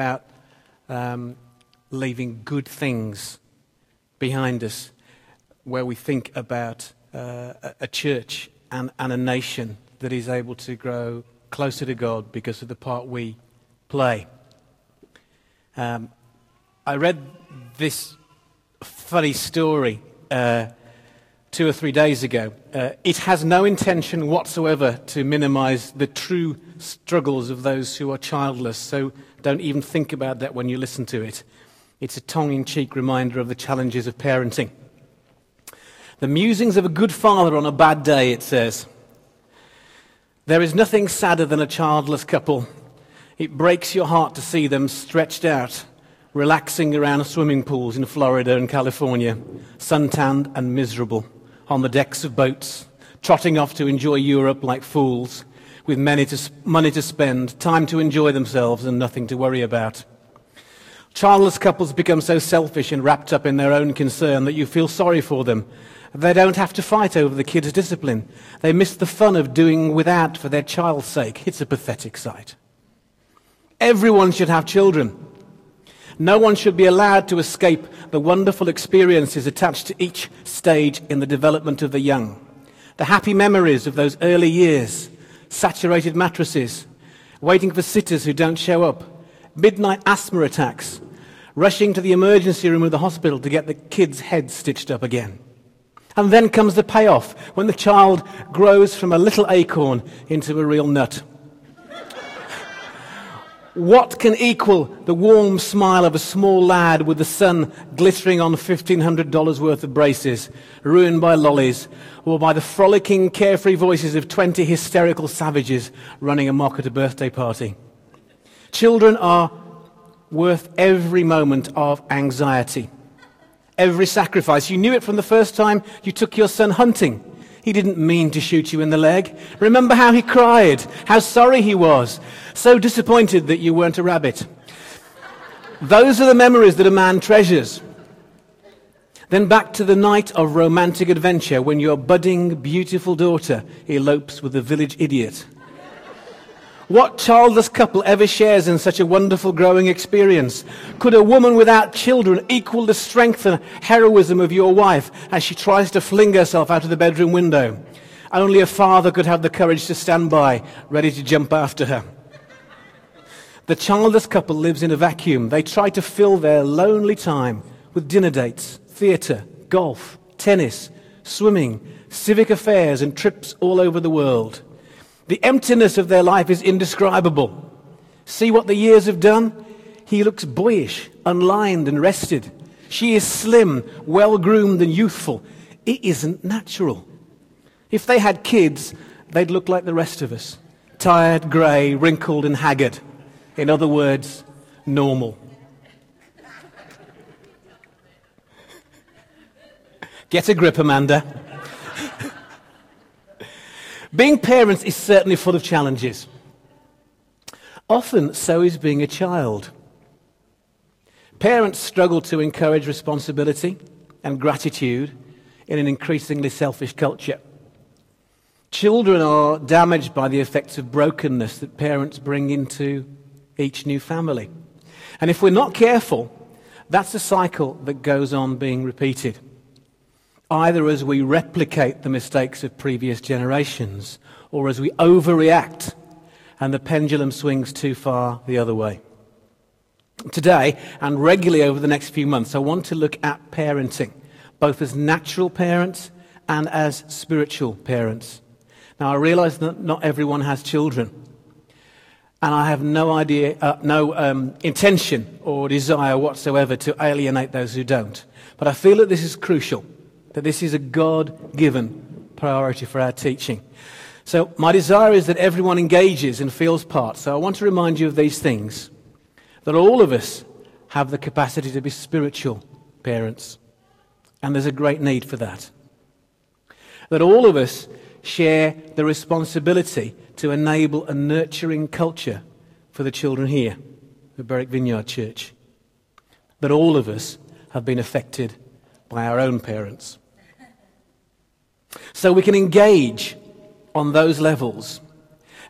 about leaving good things behind us, where we think about a church and a nation that is able to grow closer to God because of the part we play. I read this funny story 2 or 3 days ago. It has no intention whatsoever to minimize the true struggles of those who are childless, so don't even think about that when you listen to it. It's a tongue-in-cheek reminder of the challenges of parenting. The musings of a good father on a bad day, it says. There is nothing sadder than a childless couple. It breaks your heart to see them stretched out, relaxing around swimming pools in Florida and California, suntanned and miserable, on the decks of boats, trotting off to enjoy Europe like fools, with money to spend, time to enjoy themselves and nothing to worry about. Childless couples become so selfish and wrapped up in their own concern that you feel sorry for them. They don't have to fight over the kids' discipline. They miss the fun of doing without for their child's sake. It's a pathetic sight. Everyone should have children. No one should be allowed to escape the wonderful experiences attached to each stage in the development of the young. The happy memories of those early years, saturated mattresses, waiting for sitters who don't show up, midnight asthma attacks, rushing to the emergency room of the hospital to get the kid's head stitched up again. And then comes the payoff, when the child grows from a little acorn into a real nut. What can equal the warm smile of a small lad with the sun glittering on $1,500 worth of braces, ruined by lollies, or by the frolicking, carefree voices of 20 hysterical savages running amok at a birthday party? Children are worth every moment of anxiety, every sacrifice. You knew it from the first time you took your son hunting. He didn't mean to shoot you in the leg. Remember how he cried, how sorry he was, so disappointed that you weren't a rabbit. Those are the memories that a man treasures. Then back to the night of romantic adventure when your budding, beautiful daughter elopes with a village idiot. What childless couple ever shares in such a wonderful growing experience? Could a woman without children equal the strength and heroism of your wife as she tries to fling herself out of the bedroom window? Only a father could have the courage to stand by, ready to jump after her. The childless couple lives in a vacuum. They try to fill their lonely time with dinner dates, theatre, golf, tennis, swimming, civic affairs, and trips all over the world. The emptiness of their life is indescribable. See what the years have done? He looks boyish, unlined and rested. She is slim, well-groomed and youthful. It isn't natural. If they had kids, they'd look like the rest of us. Tired, grey, wrinkled and haggard. In other words, normal. Get a grip, Amanda. Being parents is certainly full of challenges. Often, so is being a child. Parents struggle to encourage responsibility and gratitude in an increasingly selfish culture. Children are damaged by the effects of brokenness that parents bring into each new family. And if we're not careful, that's a cycle that goes on being repeated, either as we replicate the mistakes of previous generations or as we overreact and the pendulum swings too far the other way. Today, and regularly over the next few months, I want to look at parenting, both as natural parents and as spiritual parents. Now, I realize that not everyone has children, and I have no intention or desire whatsoever to alienate those who don't. But I feel that this is crucial, that this is a God-given priority for our teaching. So my desire is that everyone engages and feels part. So I want to remind you of these things, that all of us have the capacity to be spiritual parents, and there's a great need for that. That all of us share the responsibility to enable a nurturing culture for the children here at Berwick Vineyard Church. That all of us have been affected by our own parents. So we can engage on those levels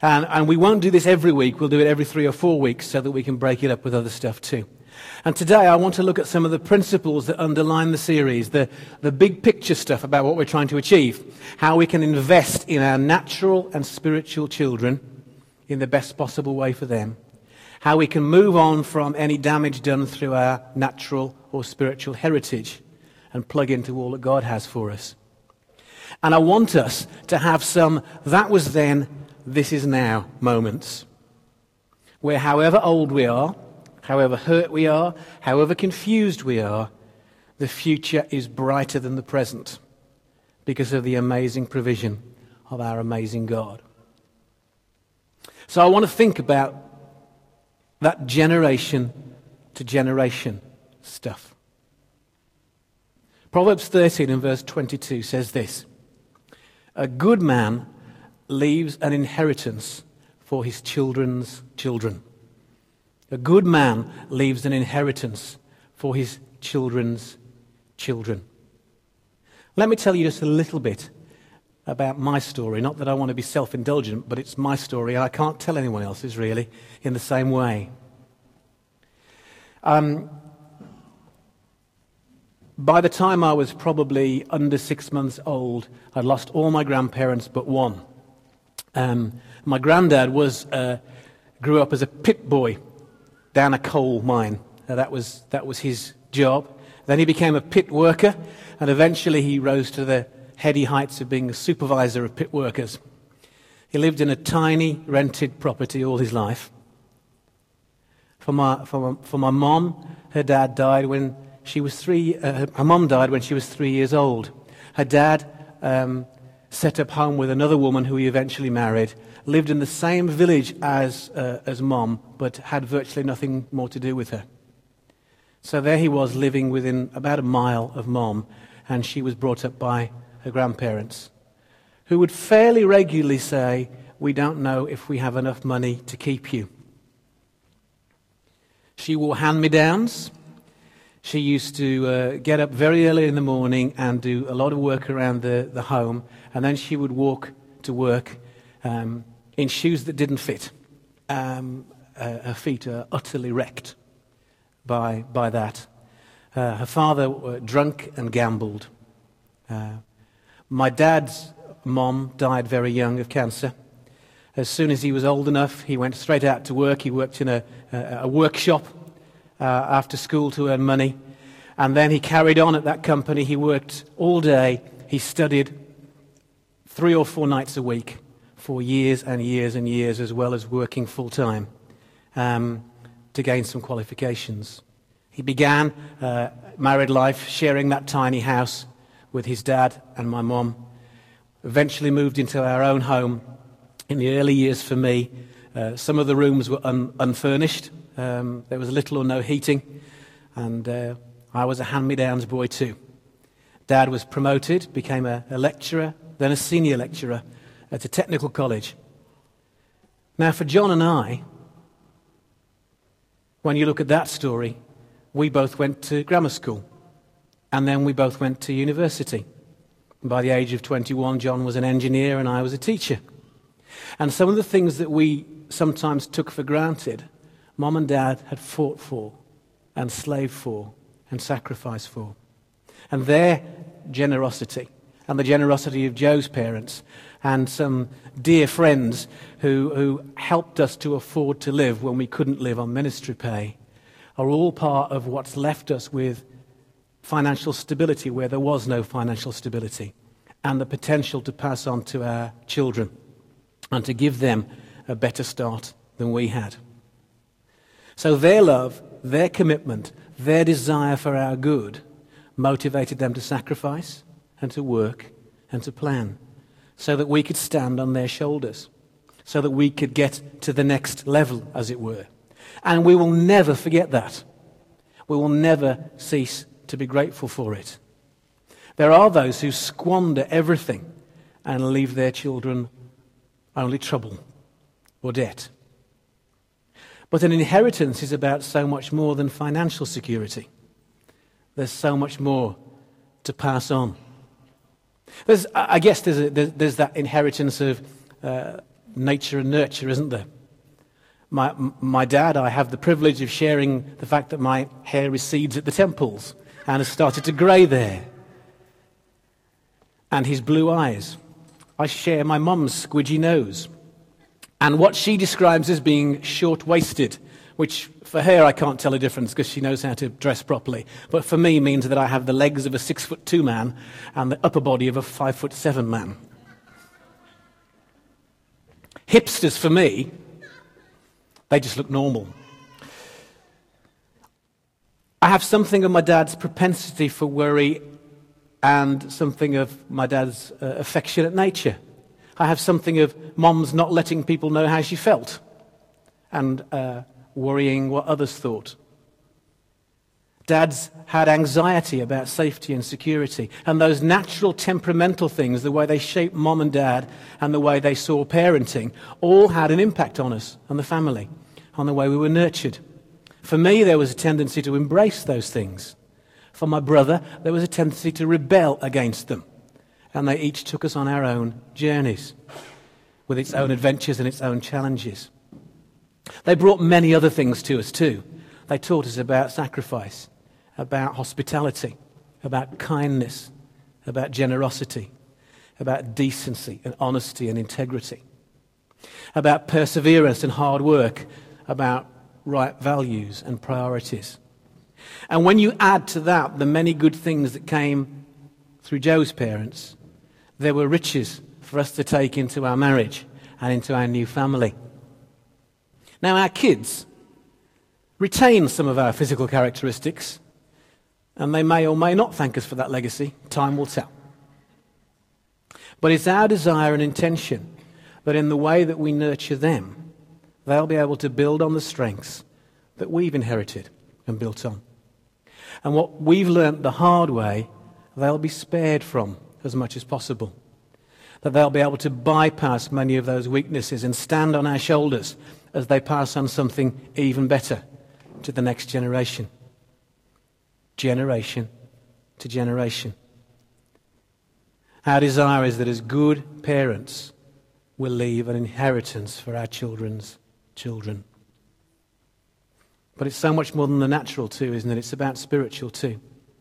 And we won't do this every week. We'll do it every 3 or 4 weeks so that we can break it up with other stuff too. And today I want to look at some of the principles that underline the series, the big picture stuff about what we're trying to achieve, how we can invest in our natural and spiritual children in the best possible way for them, how we can move on from any damage done through our natural or spiritual heritage and plug into all that God has for us. And I want us to have some "that was then, this is now" moments, where however old we are, however hurt we are, however confused we are, the future is brighter than the present because of the amazing provision of our amazing God. So I want to think about that generation to generation stuff. Proverbs 13 and verse 22 says this: "A good man leaves an inheritance for his children's children." A good man leaves an inheritance for his children's children. Let me tell you just a little bit about my story. Not that I want to be self-indulgent, but it's my story, and I can't tell anyone else's really in the same way. By the time I was probably under 6 months old, I'd lost all my grandparents but one. My granddad grew up as a pit boy down a coal mine. That was his job. Then he became a pit worker, and eventually he rose to the heady heights of being a supervisor of pit workers. He lived in a tiny rented property all his life. For my mom, her dad died when she was her mom died when she was 3 years old. Her dad set up home with another woman who he eventually married, lived in the same village as Mom, but had virtually nothing more to do with her. So there he was, living within about a mile of Mom, and she was brought up by her grandparents, who would fairly regularly say, "We don't know if we have enough money to keep you." She wore hand-me-downs. She used to get up very early in the morning and do a lot of work around the home, and then she would walk to work in shoes that didn't fit. Her feet are utterly wrecked by that. Her father drunk and gambled. My dad's mom died very young of cancer. As soon as he was old enough, he went straight out to work. He worked in a workshop after school to earn money. And then he carried on at that company. He worked all day. He studied 3 or 4 nights a week for years and years and years, as well as working full-time to gain some qualifications. He began married life, sharing that tiny house with his dad and my mom. Eventually moved into our own home. In the early years for me, some of the rooms were unfurnished. There was little or no heating, and I was a hand-me-downs boy too. Dad was promoted, became a lecturer, then a senior lecturer at a technical college. Now for John and I, when you look at that story, we both went to grammar school, and then we both went to university. By the age of 21, John was an engineer and I was a teacher. And some of the things that we sometimes took for granted, Mom and Dad had fought for and slaved for and sacrificed for. And their generosity and the generosity of Joe's parents and some dear friends who helped us to afford to live when we couldn't live on ministry pay are all part of what's left us with financial stability where there was no financial stability, and the potential to pass on to our children and to give them a better start than we had. So their love, their commitment, their desire for our good motivated them to sacrifice and to work and to plan so that we could stand on their shoulders, so that we could get to the next level, as it were. And we will never forget that. We will never cease to be grateful for it. There are those who squander everything and leave their children only trouble or debt. But an inheritance is about so much more than financial security. There's so much more to pass on. I guess there's that inheritance of nature and nurture, isn't there? My dad, I have the privilege of sharing the fact that my hair recedes at the temples and has started to grey there. And his blue eyes. I share my mum's squidgy nose. And what she describes as being short-waisted, which for her I can't tell a difference because she knows how to dress properly. But for me means that I have the legs of a 6'2" man and the upper body of a 5'7" man. Hipsters for me, they just look normal. I have something of my dad's propensity for worry and something of my dad's affectionate nature. I have something of Mom's not letting people know how she felt and worrying what others thought. Dad's had anxiety about safety and security, and those natural temperamental things, the way they shaped Mom and Dad and the way they saw parenting, all had an impact on us and the family, on the way we were nurtured. For me, there was a tendency to embrace those things. For my brother, there was a tendency to rebel against them. And they each took us on our own journeys, with its own adventures and its own challenges. They brought many other things to us too. They taught us about sacrifice, about hospitality, about kindness, about generosity, about decency and honesty and integrity, about perseverance and hard work, about right values and priorities. And when you add to that the many good things that came through Joe's parents, there were riches for us to take into our marriage and into our new family. Now, our kids retain some of our physical characteristics, and they may or may not thank us for that legacy. Time will tell. But it's our desire and intention that in the way that we nurture them, they'll be able to build on the strengths that we've inherited and built on. And what we've learnt the hard way, they'll be spared from as much as possible. That they'll be able to bypass many of those weaknesses and stand on our shoulders as they pass on something even better to the next generation. Generation to generation. Our desire is that as good parents, we'll leave an inheritance for our children's children. But it's so much more than the natural too, isn't it? It's about spiritual too.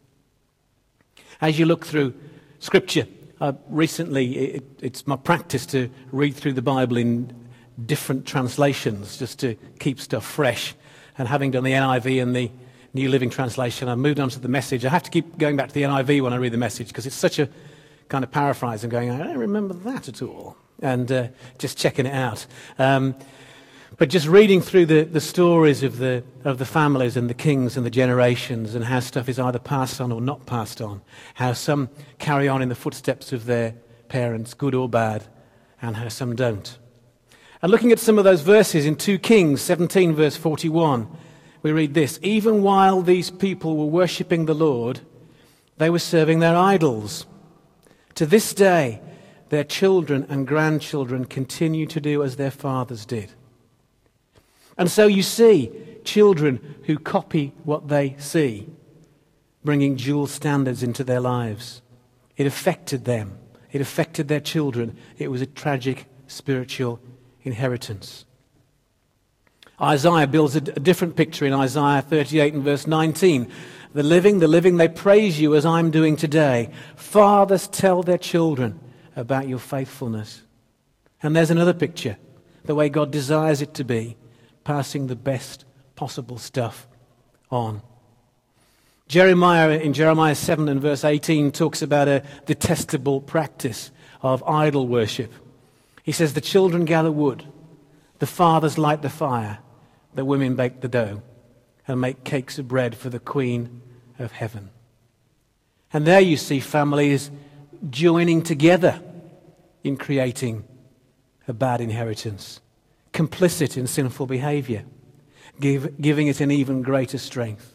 As you look through Scripture, recently it's my practice to read through the Bible in different translations just to keep stuff fresh. And having done the NIV and the New Living Translation, I've moved on to the Message. I have to keep going back to the NIV when I read the Message because it's such a kind of paraphrase and going, I don't remember that at all. And just checking it out. But just reading through the stories of the families and the kings and the generations and how stuff is either passed on or not passed on, how some carry on in the footsteps of their parents, good or bad, and how some don't. And looking at some of those verses in 2 Kings 17 verse 41, we read this: even while these people were worshipping the Lord, they were serving their idols. To this day, their children and grandchildren continue to do as their fathers did. And so you see children who copy what they see, bringing dual standards into their lives. It affected them. It affected their children. It was a tragic spiritual inheritance. Isaiah builds a different picture in Isaiah 38 and verse 19. The living, they praise you as I'm doing today. Fathers tell their children about your faithfulness. And there's another picture, the way God desires it to be, passing the best possible stuff on. Jeremiah, in Jeremiah 7 and verse 18, talks about a detestable practice of idol worship. He says, the children gather wood, the fathers light the fire, the women bake the dough, and make cakes of bread for the Queen of Heaven. And there you see families joining together in creating a bad inheritance, complicit in sinful behavior, giving it an even greater strength.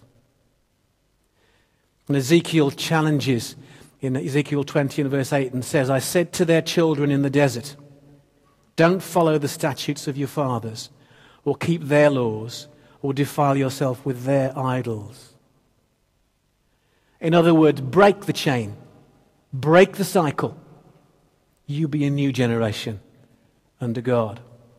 And Ezekiel challenges in Ezekiel 20 and verse 8 and says, I said to their children in the desert, don't follow the statutes of your fathers, or keep their laws, or defile yourself with their idols. In other words, break the chain, break the cycle. You be a new generation under God.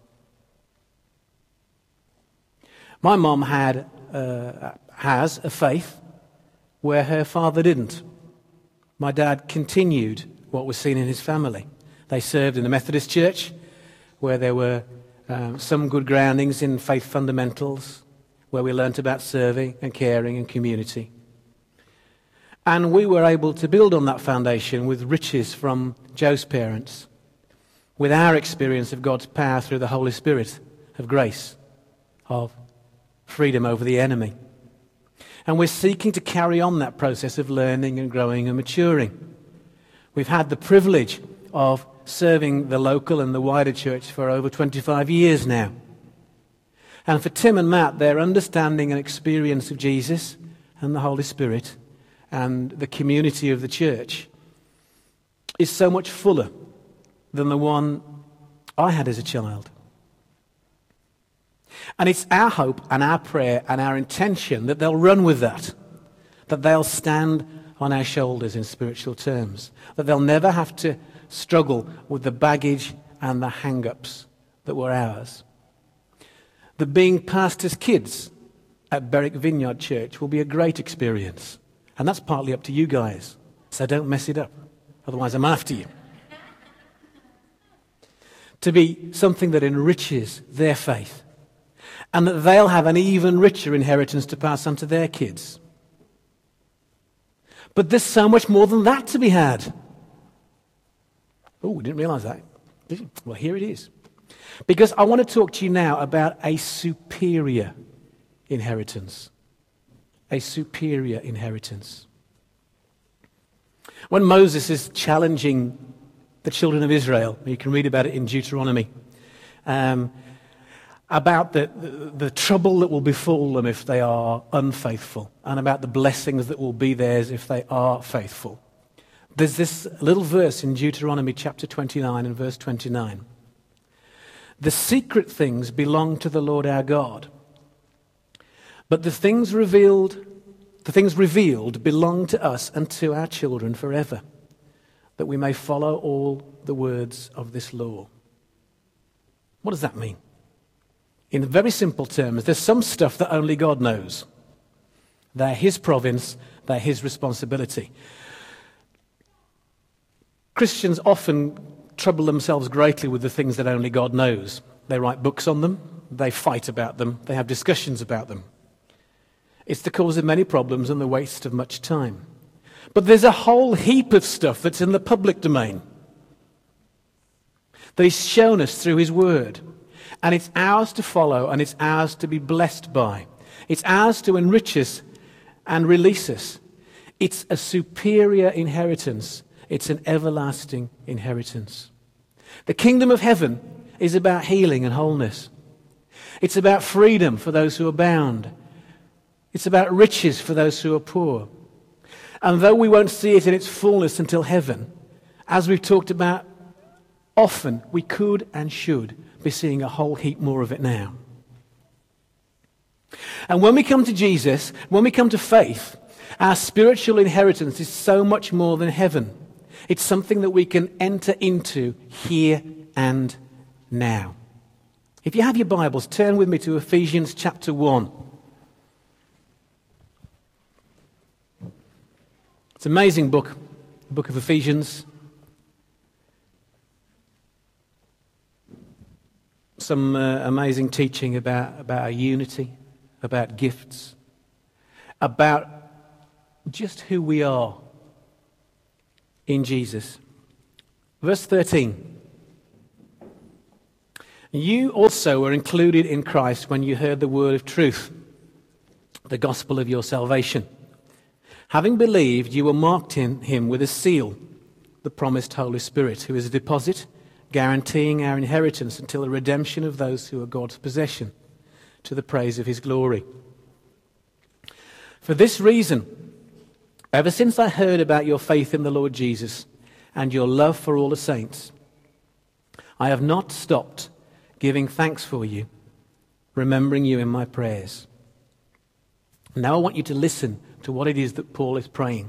My mom has a faith where her father didn't. My dad continued what was seen in his family. They served in the Methodist Church, where there were some good groundings in faith fundamentals, where we learnt about serving and caring and community. And we were able to build on that foundation with riches from Joe's parents, with our experience of God's power through the Holy Spirit, of grace, of freedom over the enemy. And we're seeking to carry on that process of learning and growing and maturing. We've had the privilege of serving the local and the wider church for over 25 years now. And for Tim and Matt, their understanding and experience of Jesus and the Holy Spirit and the community of the church is so much fuller than the one I had as a child. And it's our hope and our prayer and our intention that they'll run with that they'll stand on our shoulders in spiritual terms, that they'll never have to struggle with the baggage and the hang-ups that were ours. That being pastors' kids at Berwick Vineyard Church will be a great experience. And that's partly up to you guys, so don't mess it up. Otherwise I'm after you. To be something that enriches their faith, and that they'll have an even richer inheritance to pass on to their kids. But there's so much more than that to be had. Oh, we didn't realize that. Did you? Well, here it is. Because I want to talk to you now about a superior inheritance. A superior inheritance. When Moses is challenging the children of Israel, you can read about it in Deuteronomy, about the trouble that will befall them if they are unfaithful, and about the blessings that will be theirs if they are faithful. There's this little verse in Deuteronomy chapter 29 and verse 29. The secret things belong to the Lord our God, but the things revealed belong to us and to our children forever, that we may follow all the words of this law. What does that mean? In very simple terms, there's some stuff that only God knows. They're His province, they're His responsibility. Christians often trouble themselves greatly with the things that only God knows. They write books on them, they fight about them, they have discussions about them. It's the cause of many problems and the waste of much time. But there's a whole heap of stuff that's in the public domain that He's shown us through His Word. And it's ours to follow, and it's ours to be blessed by. It's ours to enrich us and release us. It's a superior inheritance. It's an everlasting inheritance. The kingdom of heaven is about healing and wholeness. It's about freedom for those who are bound. It's about riches for those who are poor. And though we won't see it in its fullness until heaven, as we've talked about often, we could and should be seeing a whole heap more of it now. And when we come to Jesus, when we come to faith, our spiritual inheritance is so much more than heaven. It's something that we can enter into here and now. If you have your Bibles, turn with me to Ephesians chapter 1. It's an amazing book, the book of Ephesians. Some amazing teaching about our unity, about gifts, about just who we are in Jesus. Verse 13. You also were included in Christ when you heard the word of truth, the gospel of your salvation. Having believed, you were marked in Him with a seal, the promised Holy Spirit, who is a deposit guaranteeing our inheritance until the redemption of those who are God's possession, to the praise of His glory. For this reason, ever since I heard about your faith in the Lord Jesus and your love for all the saints, I have not stopped giving thanks for you, remembering you in my prayers. Now I want you to listen to what it is that Paul is praying.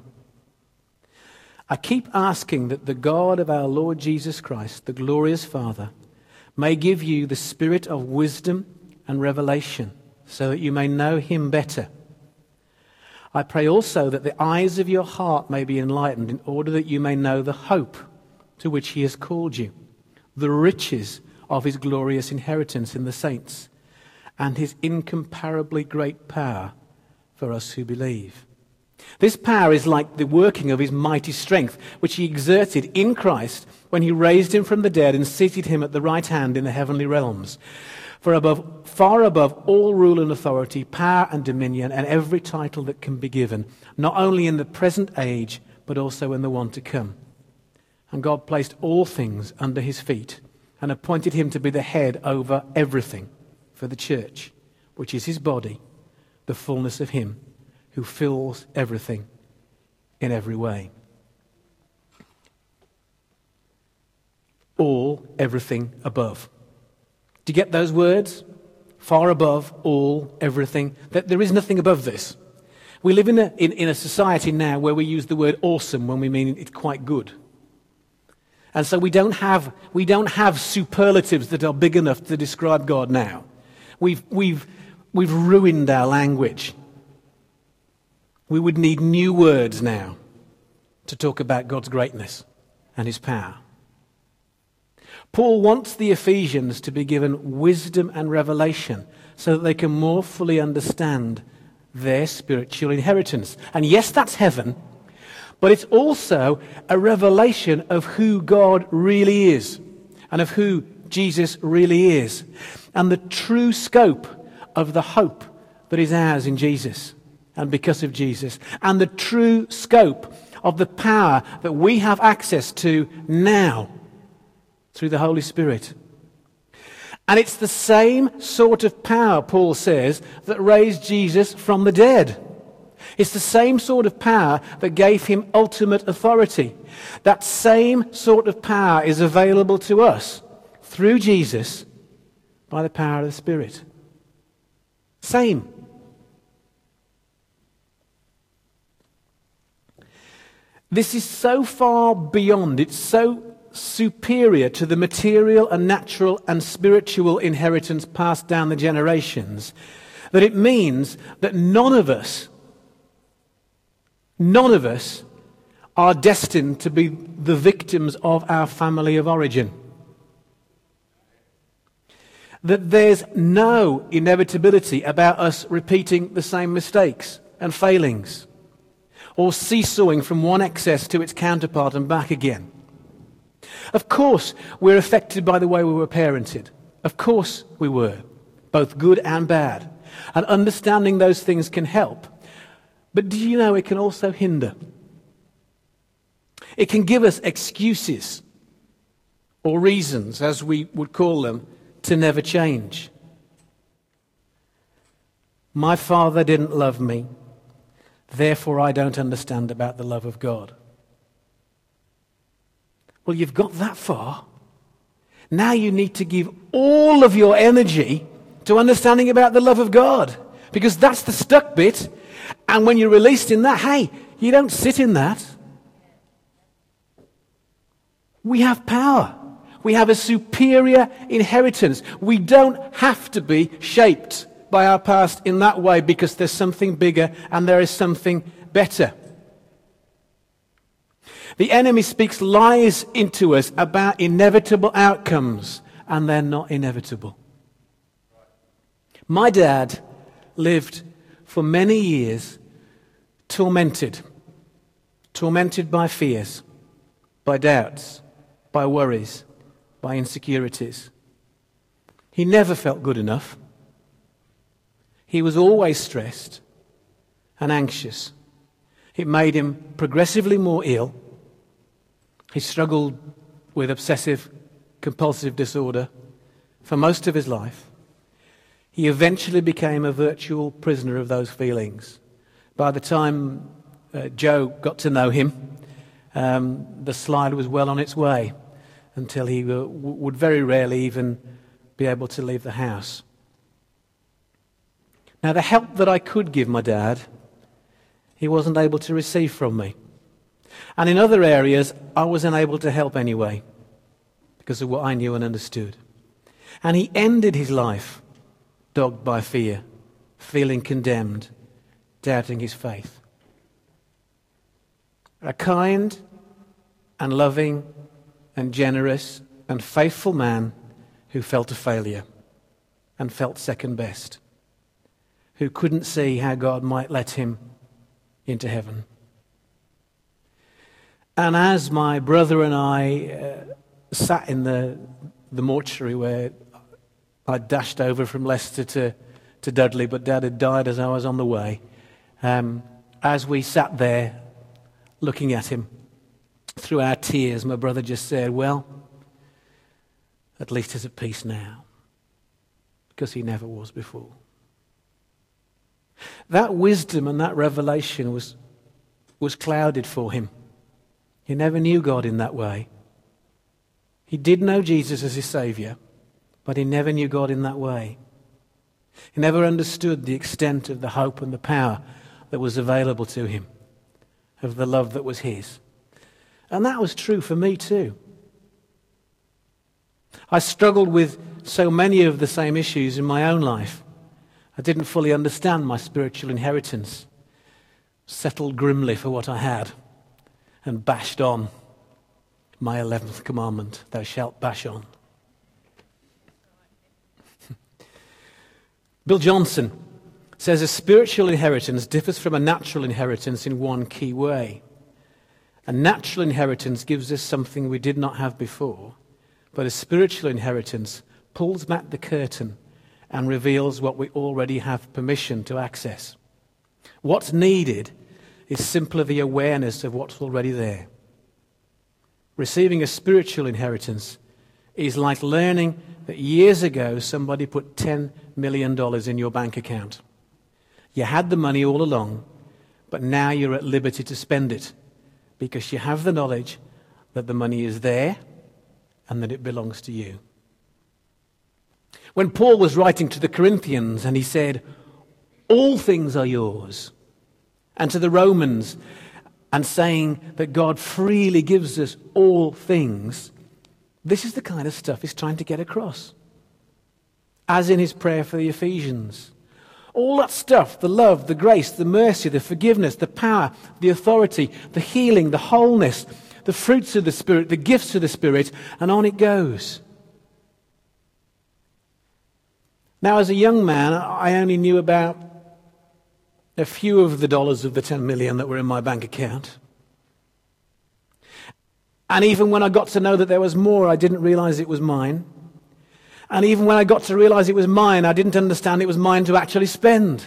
I keep asking that the God of our Lord Jesus Christ, the glorious Father, may give you the spirit of wisdom and revelation, so that you may know him better. I pray also that the eyes of your heart may be enlightened, in order that you may know the hope to which he has called you, the riches of his glorious inheritance in the saints, and his incomparably great power for us who believe. This power is like the working of his mighty strength, which he exerted in Christ when he raised him from the dead and seated him at the right hand in the heavenly realms. For far above all rule and authority, power and dominion, and every title that can be given, not only in the present age, but also in the one to come. And God placed all things under his feet, and appointed him to be the head over everything for the church, which is his body, the fullness of him who fills everything in every way. All, everything, above. Do you get those words? Far above, all, everything. There is nothing above this. We live in a society now where we use the word awesome when we mean it's quite good. And so we don't have superlatives that are big enough to describe God now. We've ruined our language. We would need new words now to talk about God's greatness and his power. Paul wants the Ephesians to be given wisdom and revelation so that they can more fully understand their spiritual inheritance. And yes, that's heaven, but it's also a revelation of who God really is and of who Jesus really is, and the true scope of the hope that is ours in Jesus and because of Jesus, and the true scope of the power that we have access to now through the Holy Spirit. And it's the same sort of power, Paul says, that raised Jesus from the dead. It's the same sort of power that gave him ultimate authority. That same sort of power is available to us through Jesus by the power of the Spirit. Same. This is so far beyond, it's so superior to the material and natural and spiritual inheritance passed down the generations, that it means that none of us are destined to be the victims of our family of origin. That there's no inevitability about us repeating the same mistakes and failings, or seesawing from one excess to its counterpart and back again. Of course, we're affected by the way we were parented. Of course we were, both good and bad. And understanding those things can help. But do you know it can also hinder? It can give us excuses or reasons, as we would call them, to never change. My father didn't love me, therefore I don't understand about the love of God. Well, you've got that far. Now you need to give all of your energy to understanding about the love of God, because that's the stuck bit. And when you're released in that, hey, you don't sit in that. We have power. We have a superior inheritance. We don't have to be shaped by our past in that way, because there's something bigger and there is something better. The enemy speaks lies into us about inevitable outcomes, and they're not inevitable. My dad lived for many years tormented by fears, by doubts, by worries, by insecurities. He never felt good enough. He was always stressed and anxious. It made him progressively more ill. He struggled with obsessive compulsive disorder for most of his life. He eventually became a virtual prisoner of those feelings. By the time Joe got to know him, the slide was well on its way, until he would very rarely even be able to leave the house. Now, the help that I could give my dad, he wasn't able to receive from me. And in other areas, I was unable to help anyway, because of what I knew and understood. And he ended his life dogged by fear, feeling condemned, doubting his faith. A kind and loving and generous and faithful man who felt a failure and felt second best, who couldn't see how God might let him into heaven. And as my brother and I sat in the mortuary where I dashed over from Leicester to Dudley, but Dad had died as I was on the way, as we sat there looking at him through our tears, my brother just said, well, at least he's at peace now, because he never was before. That wisdom and that revelation was clouded for him. He never knew God in that way. He did know Jesus as his Saviour, but he never knew God in that way. He never understood the extent of the hope and the power that was available to him, of the love that was his. And that was true for me too. I struggled with so many of the same issues in my own life. I didn't fully understand my spiritual inheritance, settled grimly for what I had, and bashed on my 11th commandment, thou shalt bash on. Bill Johnson says a spiritual inheritance differs from a natural inheritance in one key way. A natural inheritance gives us something we did not have before, but a spiritual inheritance pulls back the curtain and reveals what we already have permission to access. What's needed is simply the awareness of what's already there. Receiving a spiritual inheritance is like learning that years ago somebody put $10 million in your bank account. You had the money all along, but now you're at liberty to spend it because you have the knowledge that the money is there and that it belongs to you. When Paul was writing to the Corinthians and he said, all things are yours, and to the Romans, and saying that God freely gives us all things, this is the kind of stuff he's trying to get across. As in his prayer for the Ephesians. All that stuff, the love, the grace, the mercy, the forgiveness, the power, the authority, the healing, the wholeness, the fruits of the Spirit, the gifts of the Spirit, and on it goes. Now, as a young man, I only knew about a few of the dollars of the 10 million that were in my bank account. And even when I got to know that there was more, I didn't realize it was mine. And even when I got to realize it was mine, I didn't understand it was mine to actually spend.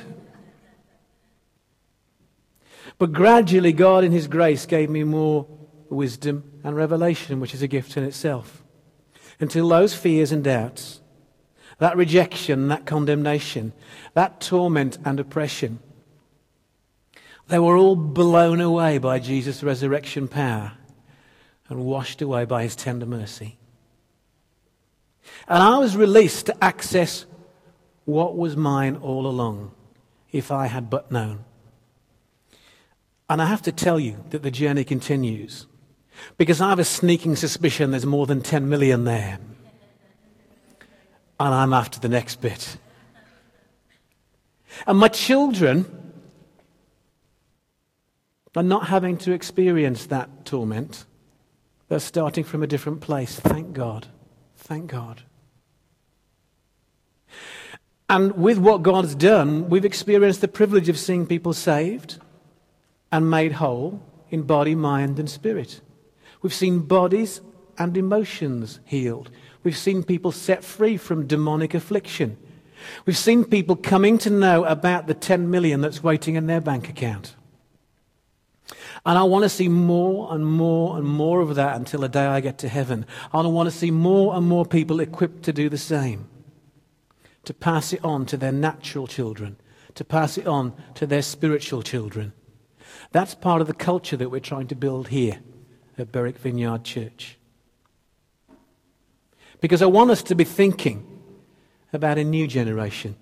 But gradually, God in his grace gave me more wisdom and revelation, which is a gift in itself. Until those fears and doubts, that rejection, that condemnation, that torment and oppression, they were all blown away by Jesus' resurrection power and washed away by his tender mercy. And I was released to access what was mine all along, if I had but known. And I have to tell you that the journey continues, because I have a sneaking suspicion there's more than 10 million there. And I'm after the next bit. And my children are not having to experience that torment. They're starting from a different place. Thank God. Thank God. And with what God's done, we've experienced the privilege of seeing people saved and made whole in body, mind, and spirit. We've seen bodies and emotions healed. We've seen people set free from demonic affliction. We've seen people coming to know about the 10 million that's waiting in their bank account. And I want to see more and more and more of that until the day I get to heaven. I want to see more and more people equipped to do the same, to pass it on to their natural children, to pass it on to their spiritual children. That's part of the culture that we're trying to build here at Berwick Vineyard Church. Because I want us to be thinking about a new generation.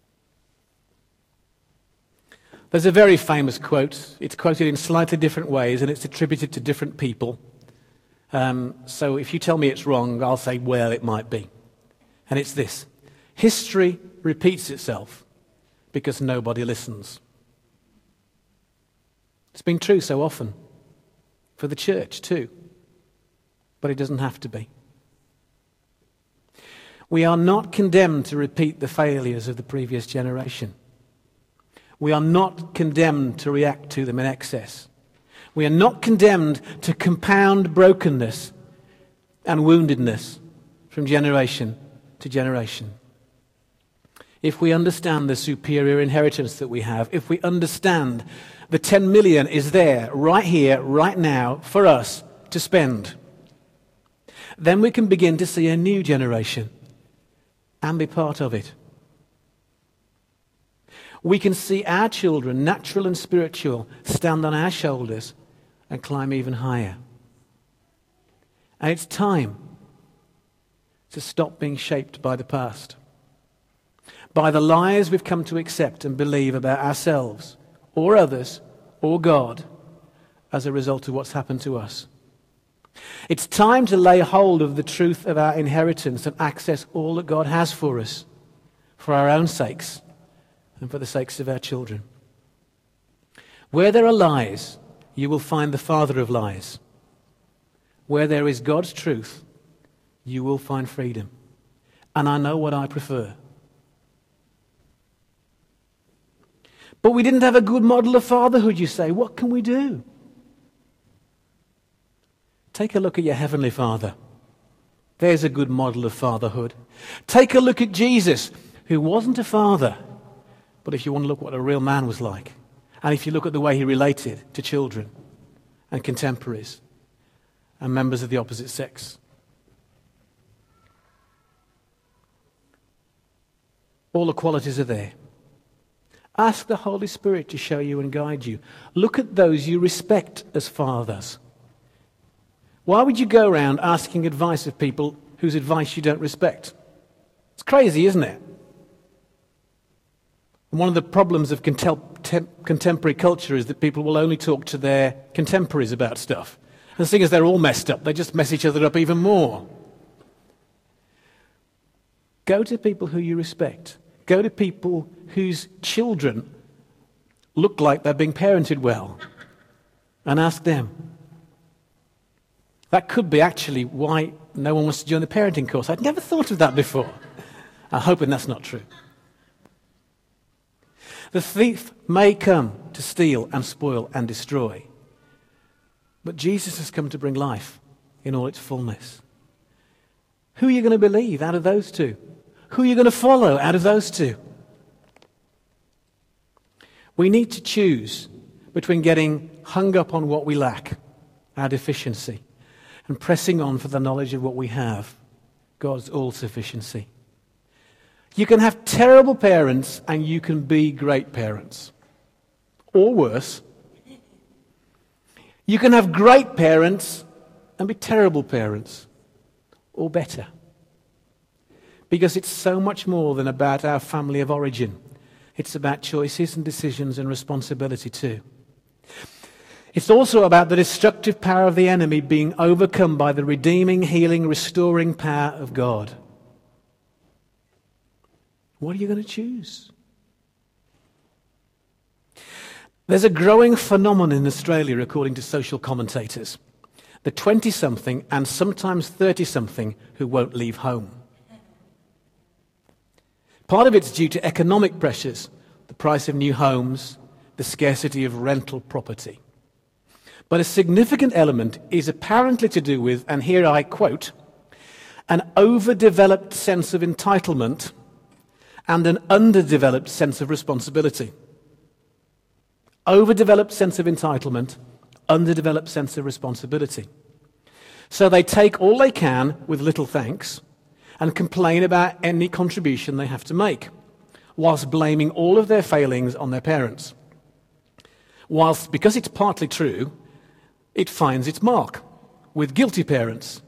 There's a very famous quote. It's quoted in slightly different ways, and it's attributed to different people. So if you tell me it's wrong, I'll say, well, it might be. And it's this: history repeats itself because nobody listens. It's been true so often for the church too, but it doesn't have to be. We are not condemned to repeat the failures of the previous generation. We are not condemned to react to them in excess. We are not condemned to compound brokenness and woundedness from generation to generation. If we understand the superior inheritance that we have, if we understand the 10 million is there, right here, right now, for us to spend, then we can begin to see a new generation and be part of it. We can see our children, natural and spiritual, stand on our shoulders and climb even higher. And it's time to stop being shaped by the past, by the lies we've come to accept and believe about ourselves or others or God as a result of what's happened to us. It's time to lay hold of the truth of our inheritance and access all that God has for us, for our own sakes and for the sakes of our children. Where there are lies, you will find the father of lies. Where there is God's truth, you will find freedom. And I know what I prefer. But we didn't have a good model of fatherhood, you say. What can we do? Take a look at your Heavenly Father. There's a good model of fatherhood. Take a look at Jesus, who wasn't a father, but if you want to look what a real man was like, and if you look at the way he related to children and contemporaries and members of the opposite sex. All the qualities are there. Ask the Holy Spirit to show you and guide you. Look at those you respect as fathers. Why would you go around asking advice of people whose advice you don't respect? It's crazy, isn't it? And one of the problems of contemporary culture is that people will only talk to their contemporaries about stuff. And the thing is, they're all messed up. They just mess each other up even more. Go to people who you respect. Go to people whose children look like they're being parented well and ask them. That could be actually why no one wants to join the parenting course. I'd never thought of that before. I'm hoping that's not true. The thief may come to steal and spoil and destroy, but Jesus has come to bring life in all its fullness. Who are you going to believe out of those two? Who are you going to follow out of those two? We need to choose between getting hung up on what we lack, our deficiency, and pressing on for the knowledge of what we have, God's all-sufficiency. You can have terrible parents and you can be great parents. Or worse. You can have great parents and be terrible parents. Or better. Because it's so much more than about our family of origin. It's about choices and decisions and responsibility too. It's also about the destructive power of the enemy being overcome by the redeeming, healing, restoring power of God. What are you going to choose? There's a growing phenomenon in Australia, according to social commentators. The 20-something and sometimes 30-something who won't leave home. Part of it's due to economic pressures, the price of new homes, the scarcity of rental property. But a significant element is apparently to do with, and here I quote, an overdeveloped sense of entitlement and an underdeveloped sense of responsibility. Overdeveloped sense of entitlement, underdeveloped sense of responsibility. So they take all they can with little thanks and complain about any contribution they have to make, whilst blaming all of their failings on their parents. Whilst, because it's partly true, it finds its mark with guilty parents.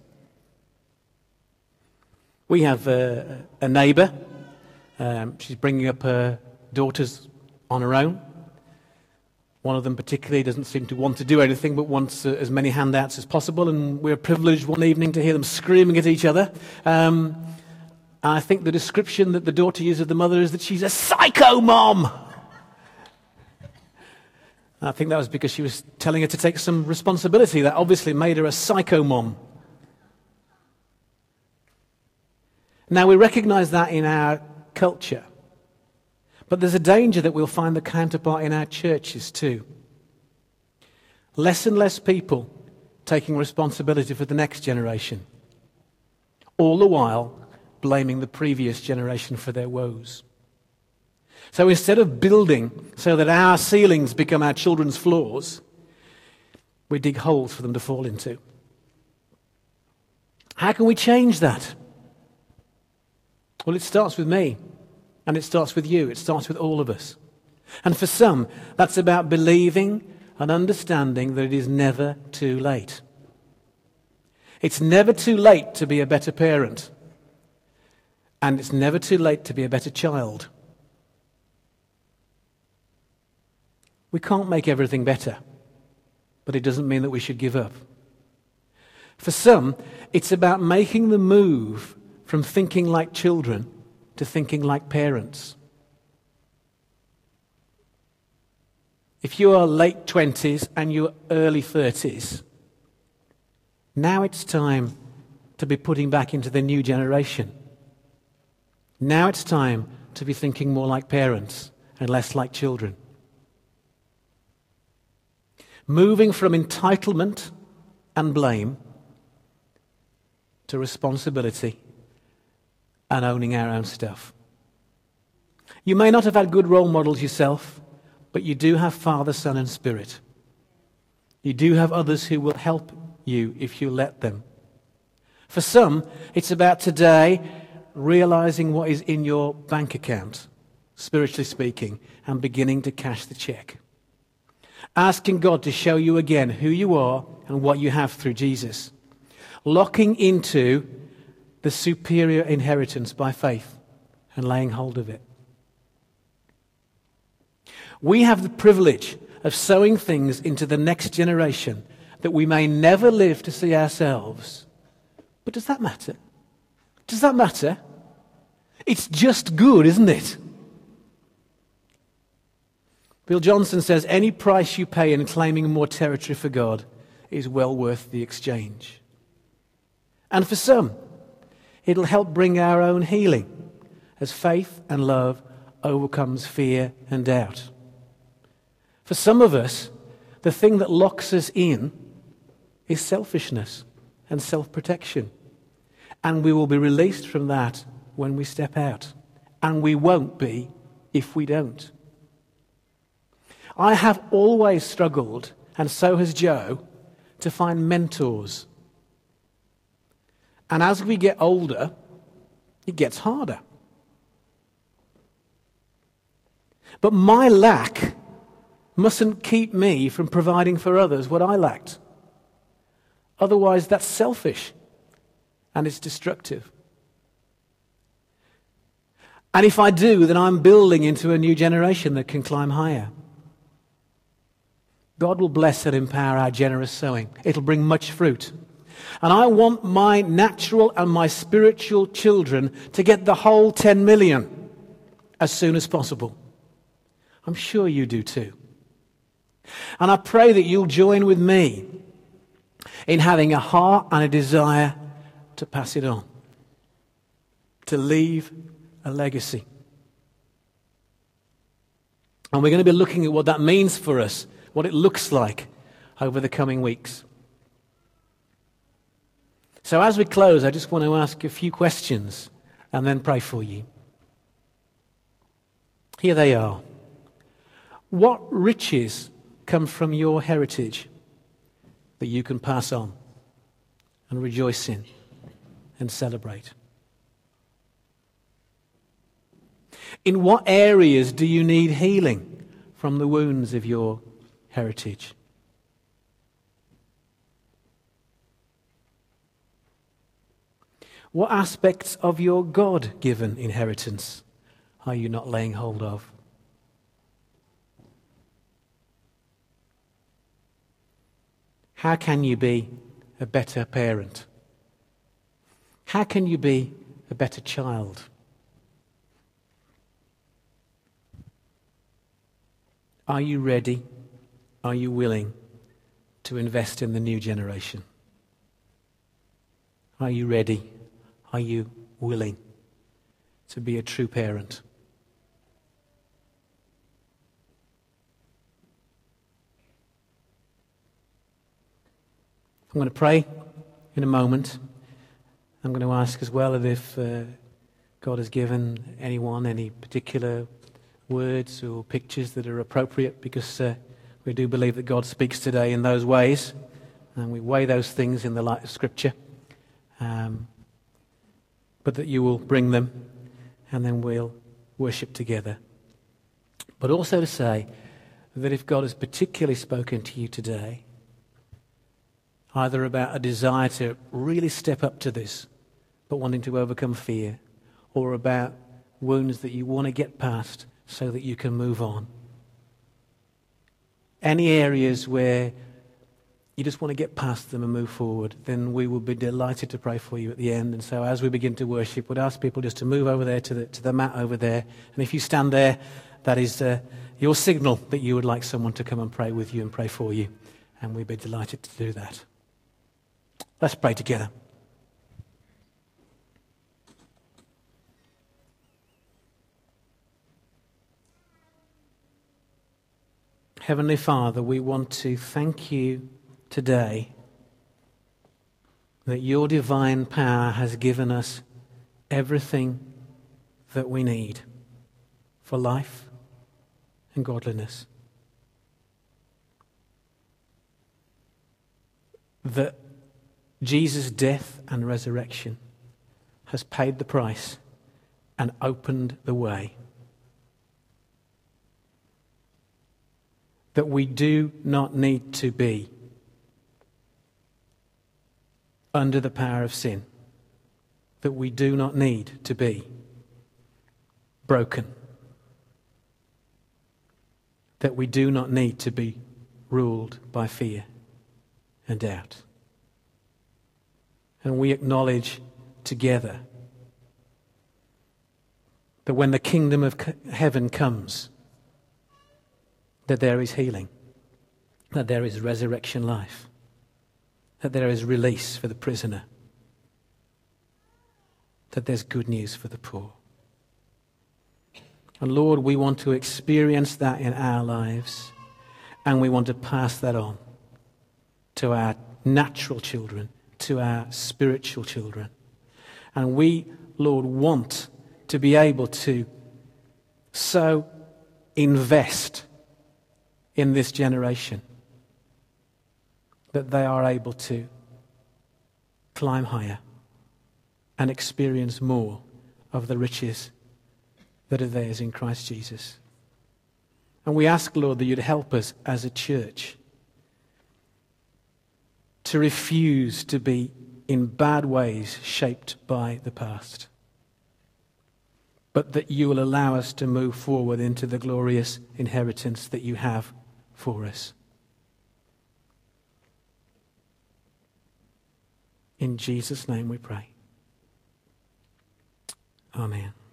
We have a neighbour. She's bringing up her daughters on her own. One of them particularly doesn't seem to want to do anything but wants as many handouts as possible, and we were privileged one evening to hear them screaming at each other. And I think the description that the daughter uses of the mother is that she's a psycho mom. I think that was because she was telling her to take some responsibility. That obviously made her a psycho mom. Now, we recognize that in our culture. But there's a danger that we'll find the counterpart in our churches too. Less and less people taking responsibility for the next generation. All the while blaming the previous generation for their woes. So instead of building so that our ceilings become our children's floors, we dig holes for them to fall into. How can we change that? Well, it starts with me, and it starts with you. It starts with all of us. And for some, that's about believing and understanding that it is never too late. It's never too late to be a better parent. And it's never too late to be a better child. We can't make everything better, but it doesn't mean that we should give up. For some, it's about making the move from thinking like children to thinking like parents. If you are late 20s and you're early 30s, now it's time to be putting back into the new generation. Now it's time to be thinking more like parents and less like children. Moving from entitlement and blame to responsibility and owning our own stuff. You may not have had good role models yourself, but you do have Father, Son, and Spirit. You do have others who will help you if you let them. For some, it's about today realizing what is in your bank account, spiritually speaking, and beginning to cash the check. Asking God to show you again who you are and what you have through Jesus. Locking into the superior inheritance by faith and laying hold of it. We have the privilege of sowing things into the next generation that we may never live to see ourselves. But does that matter? Does that matter? It's just good, isn't it? Bill Johnson says, any price you pay in claiming more territory for God is well worth the exchange. And for some, it'll help bring our own healing as faith and love overcomes fear and doubt. For some of us, the thing that locks us in is selfishness and self-protection. And we will be released from that when we step out. And we won't be if we don't. I have always struggled, and so has Joe, to find mentors. And as we get older, it gets harder. But my lack mustn't keep me from providing for others what I lacked. Otherwise, that's selfish and it's destructive. And if I do, then I'm building into a new generation that can climb higher. God will bless and empower our generous sowing. It'll bring much fruit. And I want my natural and my spiritual children to get the whole 10 million as soon as possible. I'm sure you do too. And I pray that you'll join with me in having a heart and a desire to pass it on, to leave a legacy. And we're going to be looking at what that means for us, what it looks like over the coming weeks. So as we close, I just want to ask a few questions and then pray for you. Here they are. What riches come from your heritage that you can pass on and rejoice in and celebrate? In what areas do you need healing from the wounds of your heritage? What aspects of your God-given inheritance are you not laying hold of? How can you be a better parent? How can you be a better child. Are you ready? Are you willing to invest in the new generation? Are you ready? Are you willing to be a true parent? I'm going to pray in a moment. I'm going to ask as well if God has given anyone any particular words or pictures that are appropriate, because we do believe that God speaks today in those ways, and we weigh those things in the light of Scripture. But that you will bring them, and then we'll worship together. But also to say that if God has particularly spoken to you today, either about a desire to really step up to this, but wanting to overcome fear, or about wounds that you want to get past so that you can move on. Any areas where you just want to get past them and move forward, then we will be delighted to pray for you at the end. And so as we begin to worship, we'd ask people just to move over there to the mat over there. And if you stand there, that is your signal that you would like someone to come and pray with you and pray for you. And we'd be delighted to do that. Let's pray together. Heavenly Father, we want to thank you today that your divine power has given us everything that we need for life and godliness. That Jesus' death and resurrection has paid the price and opened the way. That we do not need to be under the power of sin. That we do not need to be broken. That we do not need to be ruled by fear and doubt. And we acknowledge together that when the kingdom of heaven comes, that there is healing, that there is resurrection life, that there is release for the prisoner, that there's good news for the poor. And Lord, we want to experience that in our lives, and we want to pass that on to our natural children, to our spiritual children. And we, Lord, want to be able to so invest in this generation that they are able to climb higher and experience more of the riches that are theirs in Christ Jesus. And we ask, Lord, that you'd help us as a church to refuse to be in bad ways shaped by the past, but that you will allow us to move forward into the glorious inheritance that you have for us. In Jesus' name we pray. Amen.